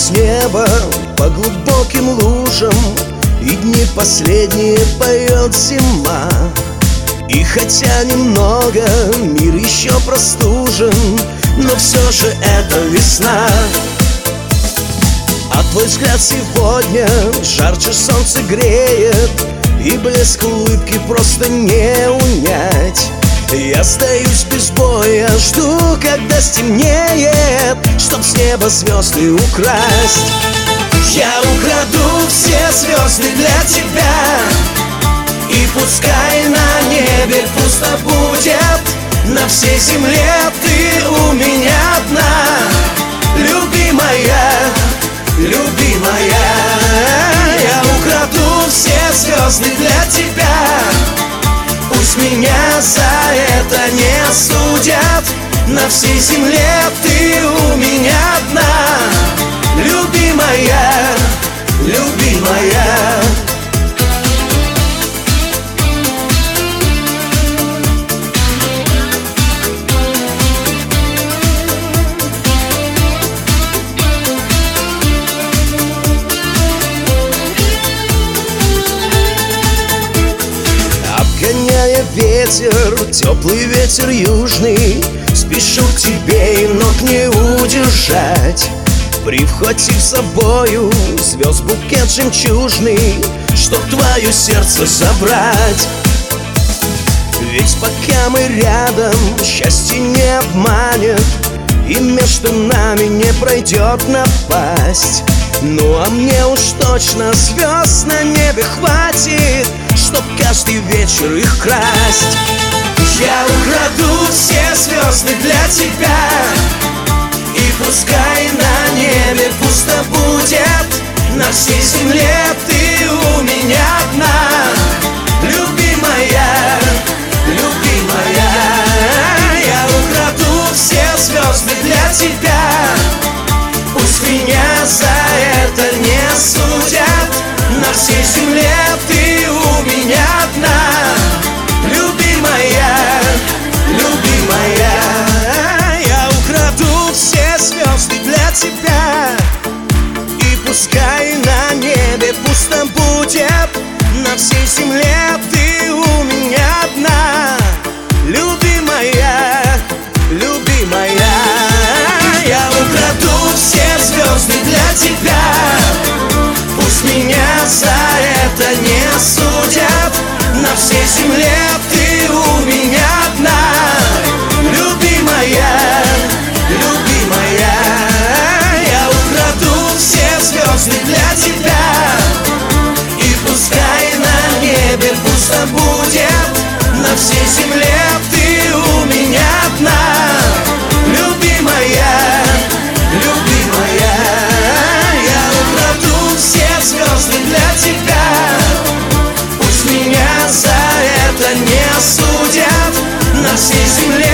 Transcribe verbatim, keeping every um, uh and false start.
с неба по глубоким лужам, и дни последние поет зима. И хотя немного мир еще простужен, но все же это весна. А твой взгляд сегодня жарче солнце греет, и блеск улыбки просто не унять. Я остаюсь без боя, жду, когда стемнеет, чтоб с неба звезды украсть. Я украду все звезды для тебя, и пускай на небе пусто будет, на всей земле ты у меня одна. Любимая, любимая, я украду все звезды для тебя. Пусть меня за это не судят, на всей земле ты у меня одна. Любимая, любимая. Обгоняя ветер, теплый ветер южный, спешу к тебе, и ног не удержать. Прихватив с собою звезд букет жемчужный, чтоб твое сердце забрать. Ведь пока мы рядом, счастье не обманет, и между нами не пройдет напасть. Ну а мне уж точно звезд на небе хватит, чтоб каждый вечер их красть. Я украду все звезды для тебя, и пускай на небе пусто будет, на всей земле ты у меня одна. Любимая, любимая, я украду все звезды для тебя. Пусть меня за это не судят, на всей земле ты у меня одна. Любимая, любимая, я украду все звезды для тебя, и пускай на небе пусто будет, на всей земле ты у меня одна. Любимая, любимая, я украду все звезды для тебя. Пусть меня за это не судят, на всей земле ты у меня одна. Любимая, любимая, я украду все звезды для тебя, и пускай на небе пусто будет, на всей земле ты у меня одна. Любимая, любимая, я украду все звезды для тебя. Пусть меня за это не судят, на всей земле